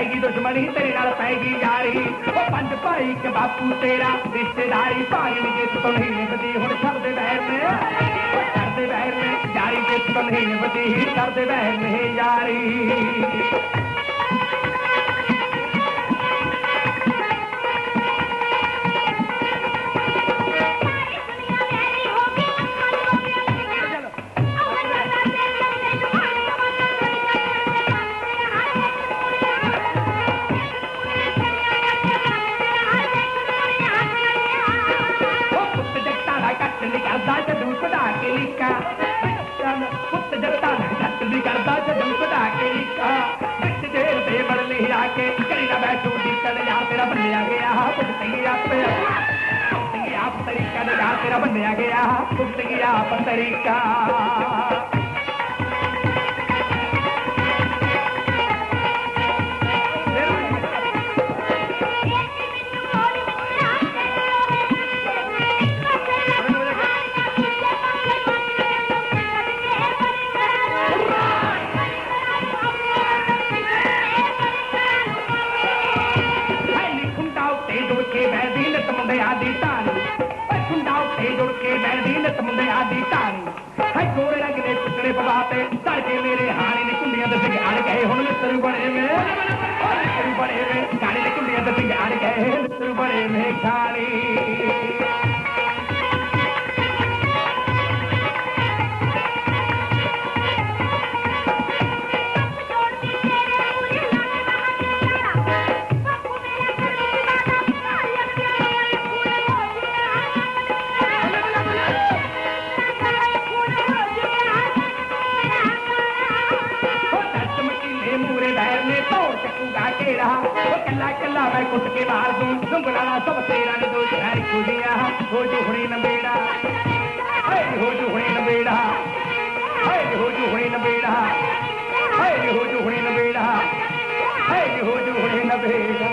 पैगी दुश्मनी तेरे नाल पैगी यारी ओ पंज भाई के बापू तेरा रिश्तेदारी भाई ने जिस तो नहीं निभदी हुण सब दे बैर ने करदे बैर ने यारी जिस तो नहीं निभदी करदे बैर ने यारी तेरा बंदिया गया कुछ गया तरीका मेरे हानी ने कुंडियां दस अड़ गए हुण मित्र बड़े में बड़े में गाड़ी ने कुंडियां दस अड़ गए मित्र बड़े में खानी कला कला मैं कुट के मार दूं सुंगड़ा सब तेरा ने दो शहर खुदिया हो जो हुणी नबेड़ा हो जो हुणी नबेड़ा हो जो हुणी नबेड़ा हो जो हुणी नबेड़ा हो जो हुणी नबेड़ा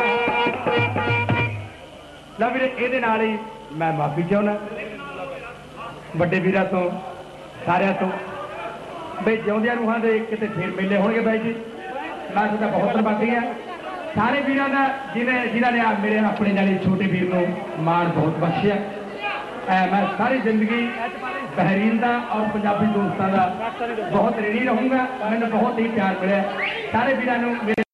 ला वीरे ਇਹਦੇ ਨਾਲ ਹੀ मैं माफी चाहना ਵੱਡੇ ਵੀਰਾਂ ਤੋਂ ਸਾਰਿਆਂ ਤੋਂ ਬਈ ਜਿਉਂਦਿਆਂ ਨੂੰ ਦੇ ਕਿਤੇ ਫੇਰ ਮੇਲੇ ਹੋਣਗੇ ਬਾਈ ਜੀ मैं ਤੁਹਾਡਾ बहुत ਧੰਨਵਾਦੀ ਹਾਂ सारे वीरों का जिन्होंने आप मेरे अपने जाने छोटे वीर को मान बहुत बख्शिया मैं सारी जिंदगी बहरीन का और पंजाबी दोस्तों का बहुत ऋणी रहूँगा मैंने बहुत ही प्यार मिले सारे वीरों